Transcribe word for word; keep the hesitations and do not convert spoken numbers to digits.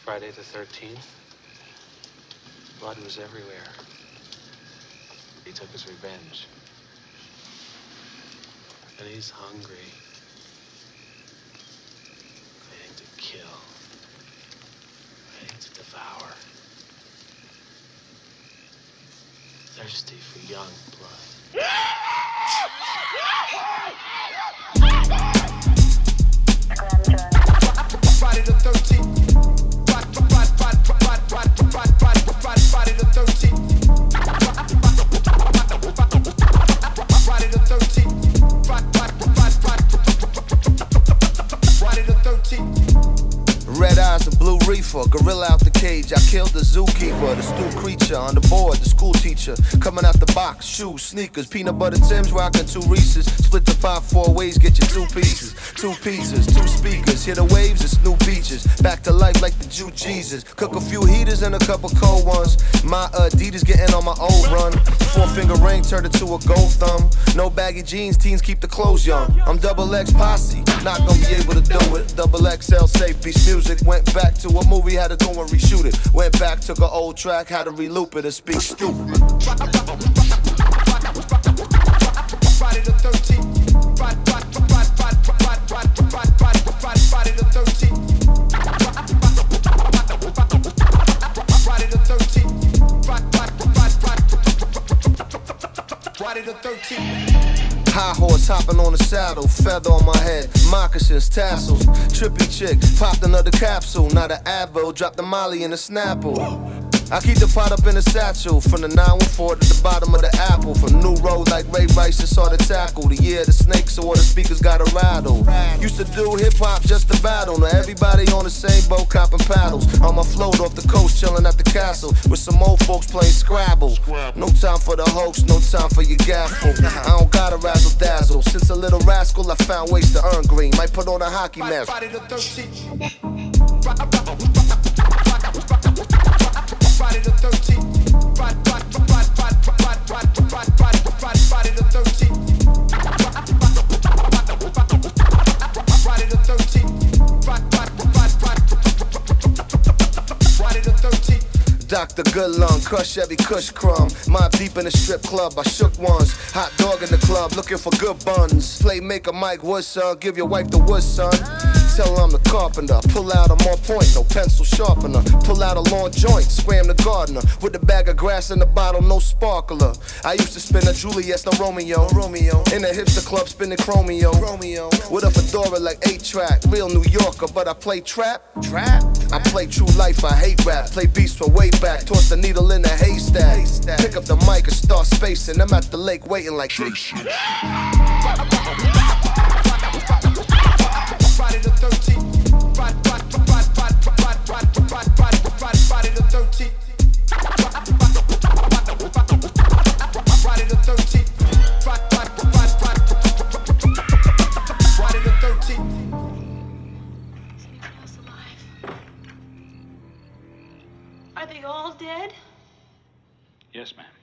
Friday the thirteenth. Blood was everywhere. He took his revenge. And he's hungry. Waiting to kill. Waiting to devour. Thirsty for young blood. Friday the thirteenth. Friday the thirteenth. Friday the thirteenth. Friday the thirteenth. Red eyes and blue reefer, gorilla out the cage. I killed the zookeeper, the stew creature on the board, the school teacher coming out the box, shoes, sneakers, peanut butter Tims, rocking two Reese's. Split the pot four ways, get you two pieces, two pizzas, two speakers. Hear the waves, it's new beaches. Back to life like the Jew Jesus. Cook a few heaters and a couple cold ones. My Adidas getting on my old run. Four finger ring turned into a gold thumb. No baggy jeans, teens keep the clothes young. I'm double X posse, not gonna be able to do it. Double X L safe piece music. Went back to a movie, had to go and reshoot it. Went back, took an old track, had to reloop it and speak stupid. Friday the thirteenth. Friday the thirteenth. Friday the thirteenth. Friday the thirteenth. High horse hopping on the saddle, feather on my head, moccasins, tassels, trippy chick, popped another capsule, not an Advil, dropped the molly in a Snapple. I keep the pot up in a satchel, from the nine one four to the bottom of the apple, from New Road like Ray Rice and saw the tackle, the year the snakes so all the speakers got a rattle. Used to do hip hop just to battle, now everybody on the same boat copping paddles. On my float off the coast, chilling at the castle, with some old folks playing Scrabble. No time for the hoax, no time for your gaffle. I don't gotta razzle dazzle, since a little rascal I found ways to earn green. Might put on a hockey mask. Friday the thirteenth. Friday the thirteenth. Friday the thirteenth. Friday the thirteenth. Friday the thirteenth. Doctor Goodlung, crush every cush crumb. Mob deep in the strip club, I shook ones. Hot dog in the club, looking for good buns. Playmaker Mike Wood, son, give your wife the wood, son. Tell her I'm the carpenter, pull out a more point, no pencil sharpener. Pull out a long joint, scram the gardener. With a bag of grass in the bottle, no sparkler. I used to spin a Juliet, no Romeo. Romeo. In the hipster club, spinning chromeo. Romeo. With a fedora like eight track, real New Yorker, but I play trap. Trap? I play true life, I hate rap. Play beats from way back, toss the needle in the haystack. haystack. Pick up the mic and start spacing. I'm at the lake waiting like Jason. Friday the thirteenth. Friday the thirteenth. Friday the thirteenth. Friday the thirteenth. Is anyone else alive? Are they all dead? Yes, ma'am.